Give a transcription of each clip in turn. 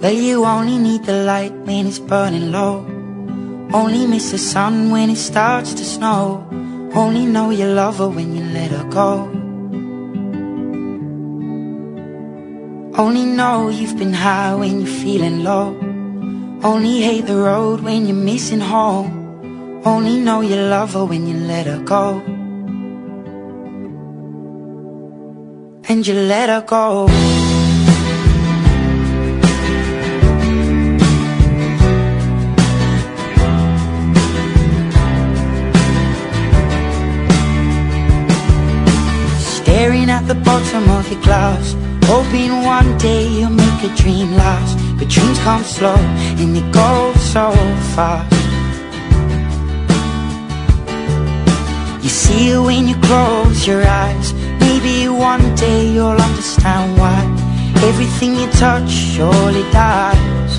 Well, you only need the light when it's burning low. Only miss the sun when it starts to snow. Only know you love her when you let her go. Only know you've been high when you're feeling low. Only hate the road when you're missing home. Only know you love her when you let her go. And you let her go. Staring at the bottom of your glass, hoping one day you'll make a dream last. But dreams come slow and they go so fast. You see it when you close your eyes. Maybe one day you'll understand why everything you touch surely dies.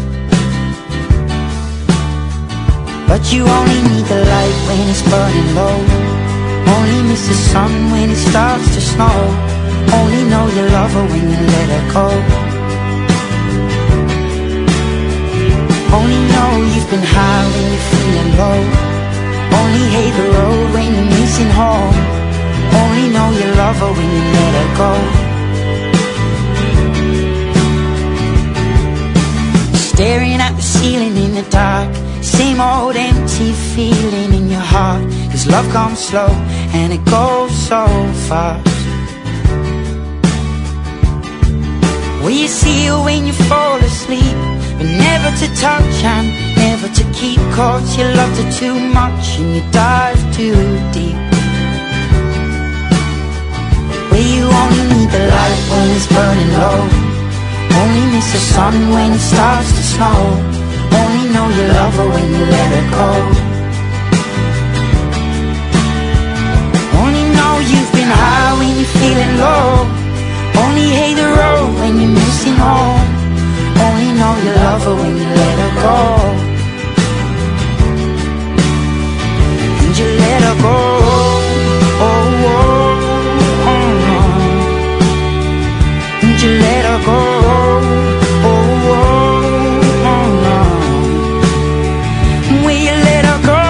But you only need the light when it's burning low. Only miss the sun when it starts to snow. Only know you love her when you let her go. Only know you've been high when you're feeling low. Only hate the road when you're missing home. Only know you love her when you let her go. Staring at the ceiling in the dark, same old empty feeling in your heart. 'Cause love comes slow and it goes so fast. Well, you see her when you fall asleep, but never to touch and never to keep. 'Cause you loved her too much and you dive too deep. Well, you only need the light when it's burning low. Only miss the sun when it starts to snow. Only know you love her when you let her go. Only know you've been high when you're feeling low. Only hate the road when you're missing home. Only know you love her when you let her go. And you let her go. Oh, oh, oh, oh. And you let her go. Oh, oh, oh, oh. Will you let her go?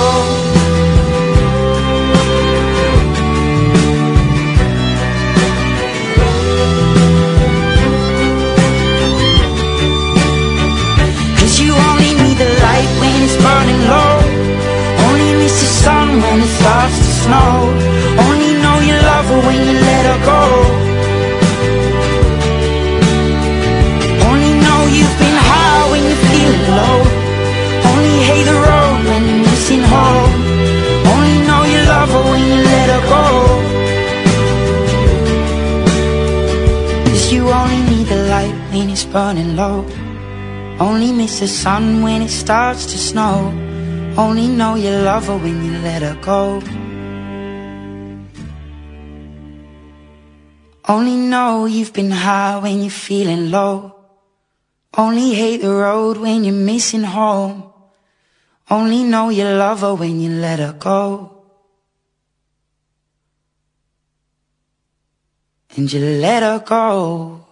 You only need the light when it's burning low. Only miss the sun when it starts to snow. Only know you love her when you let her go. Only know you've been high when you're feeling low. Only hate the road when you're missing home. Only know you love her when you let her go. 'Cause you only need the light when it's burning low. Only miss the sun when it starts to snow. Only know you love her when you let her go. Only know you've been high when you're feeling low. Only hate the road when you're missing home. Only know you love her when you let her go. And you let her go.